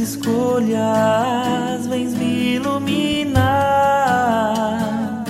escolhas vens me iluminar.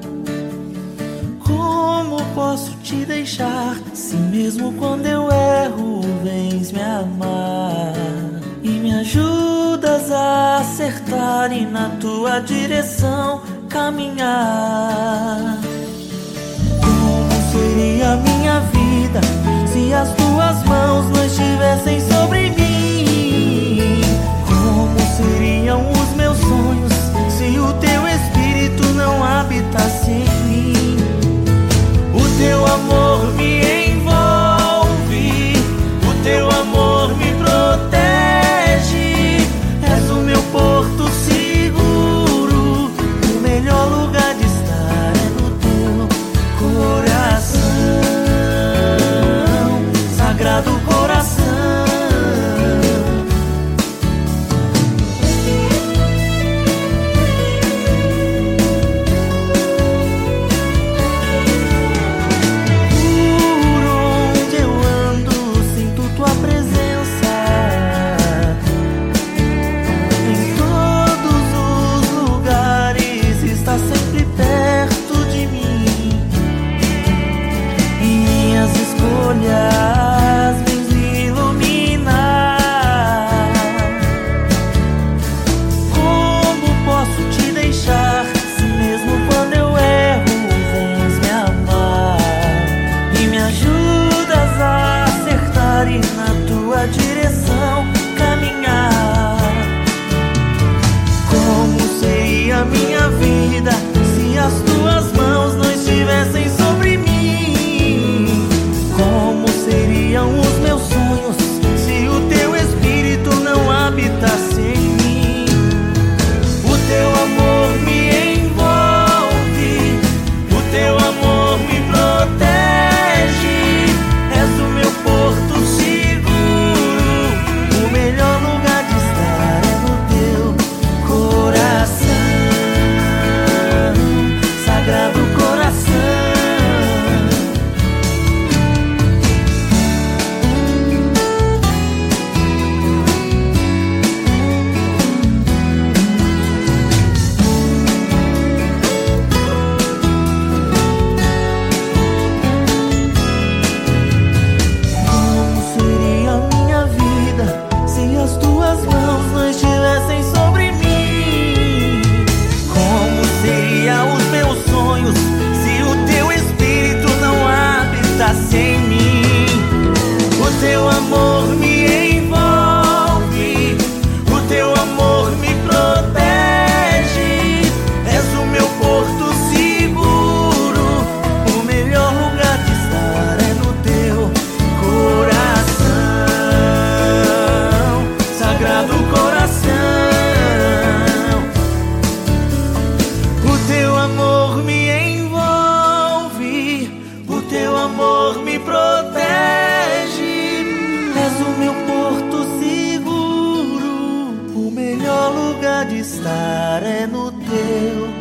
Como posso te deixar, se mesmo quando eu erro vens me amar e me ajudas a acertar e na tua direção caminhar? Como seria a minha vida se as tuas mãos não estivessem sobre mim? Como seriam os meus sonhos se o teu Espírito não habitasse em mim? O teu amor me envolve, o teu amor me protege. És o meu porto seguro, o melhor lugar de estar é no teu coração, Sagrado Coração. Vens me iluminar. Como posso te deixar, se mesmo quando eu erro vens me amar e me ajudas a acertar e na tua direção caminhar? Como seria a minha vida se as tuas mãos não estivessem sobre mim? Como seriam os meus sonhos se o teu Espírito não habitasse em mim? O teu amor me envolve, o teu amor me protege. És o meu porto seguro, o melhor lugar de estar é no teu coração, Sagrado Coração. De estar é no teu